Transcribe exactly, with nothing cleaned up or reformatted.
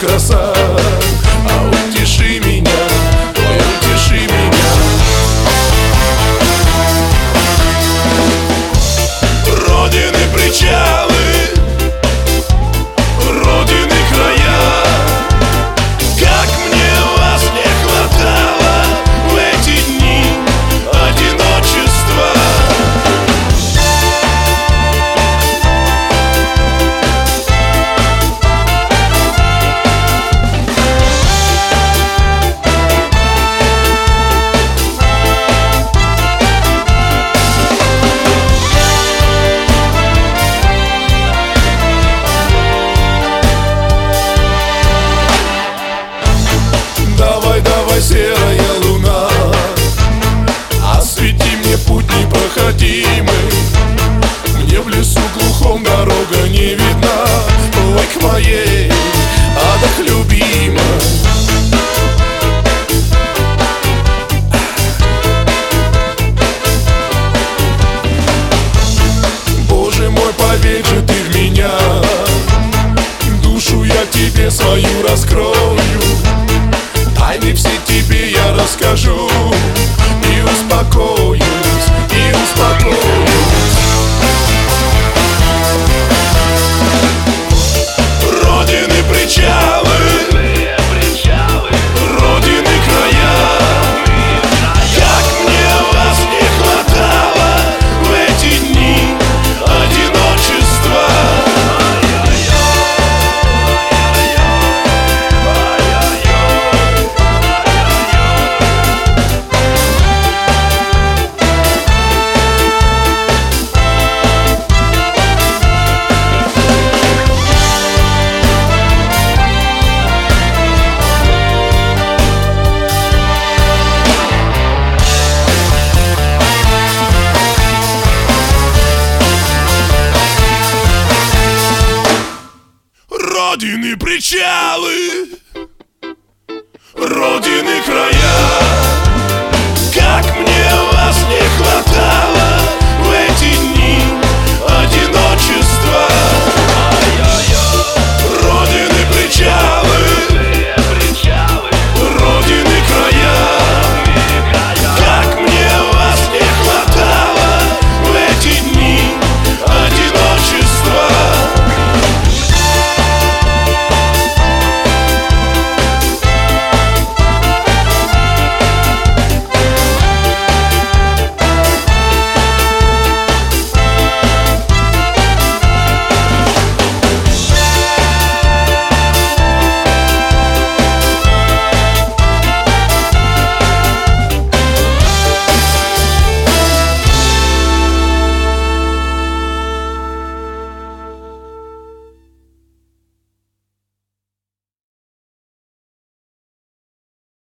краса. А утеши меня, ой, утеши меня. Родины причалы, родины края, как мне вас не хватало в эти дни одиночества. Давай, давай, серая луна, освети мне путь непроходимый. Мне в лесу глухом дорога не видна. Ой, к моей, Адах любимой. Боже мой, поверь же ты в меня, душу я тебе свою раскрою. Тайны все тебе я расскажу, и успокоюсь, и успокоюсь. Родины причалы, родины края, как мне вас не хватало в эти дни одиночества. Родины причалы, родины края, как мне вас не хватало